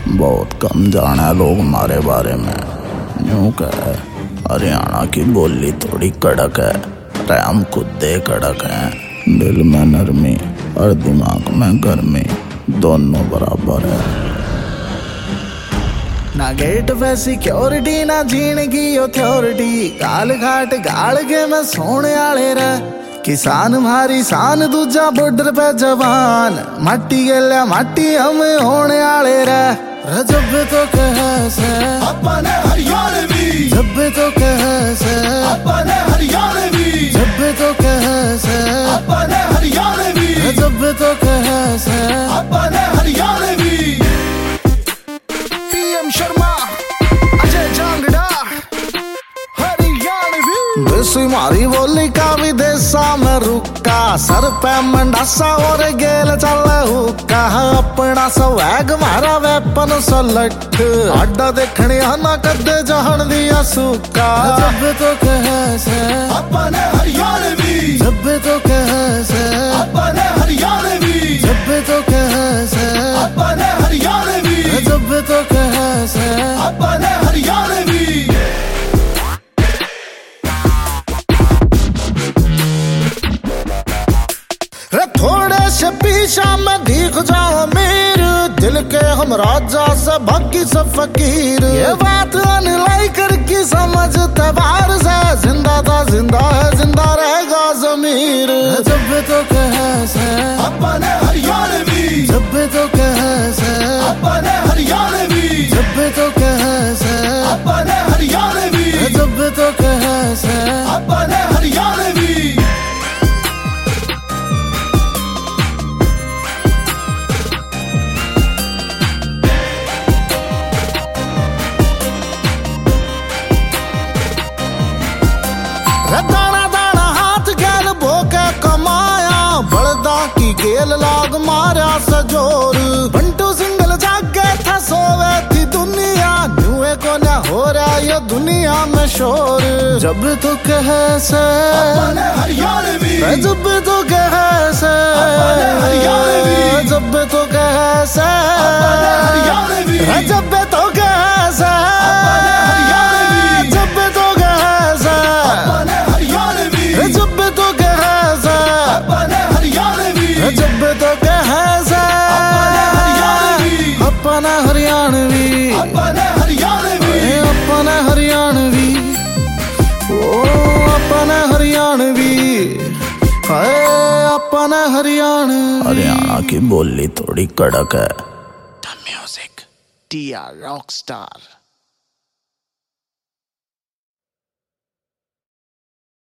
बहुत कम जाना है लोग हमारे बारे में। यूं कह हरियाणा की बोली थोड़ी कड़क है, हम खुद दे कड़क है। दिल में नरमी और दिमाग में गर्मी दोनों बराबर है। ना गेट पे सिक्योरिटी ना जीने की अथॉरिटी, गाल घाट गाल के मैं सोने आले रे। किसान हमारी शान दूजा बॉर्डर पे जवान, माटी गेल्या माटी हम होने आले रे। जब तो कैसे अपने हरियाणवी, जब तो कैसे अपने हरियाणवी, जब तो कैसे अपने हरियाणवी, जब तो कैसे अपने हरियाणवी। पीएम शर्मा अजय जांगड़ा हरियाणवी। देसी मारी बोली का विदेशा में रुका, सर पे मंडासा और गेल चल हुक्का। अपना स्वैग मारा वेपन सलट, अड्डा देखने ना कदे जहन दिया सूका। जब तो कैसे अपने हरियाणवी, जब तो कैसे अपने हरियाणवी, जब तो कैसे अपने हरियाणवी, जब तो कैसे अपने हरियाणवी। थोड़े से पीछा में दिख जाओ मीर, दिल के हम राजा से बाकी सब फकीर। ये बात अनलाई करके समझते बाहर से, जिंदा था जिंदा है जिंदा रहेगा जमीर। जब तो कैसे अपने हरियाणवी, जब तो कैसे अपने हरियाणवी, जब तो कैसे अपने हरियाणवी, जब तो कैसे अपने हरियाणवी। दाना दाना हाथ गैल भोके कमाया, बड़दा की गेल लाग मारा सजोर। बंटू सिंगल जागे था सोवे थी दुनिया, नुए को न हो रहा ये दुनिया में शोर। जब तो कैसे अपने हरियाणवी, जब तो कैसे अपने हरियाणवी, जब तो कैसे अपने हरियाणवी, जब तो कैसे अपने हरियाणवी, जब तो कैसे अपने हरियाणवी, जब तो कैसे अपने हरियाणवी, जब तो कैसे अपने हरियाणवी, अपना हरियाणवी, अपने हरियाणवी, अपना हरियाणवी, ओ अपना हरियाणवी, अपना हरियाणवी। हरियाणा की बोली थोड़ी कड़क है। The music, TR Rockstar.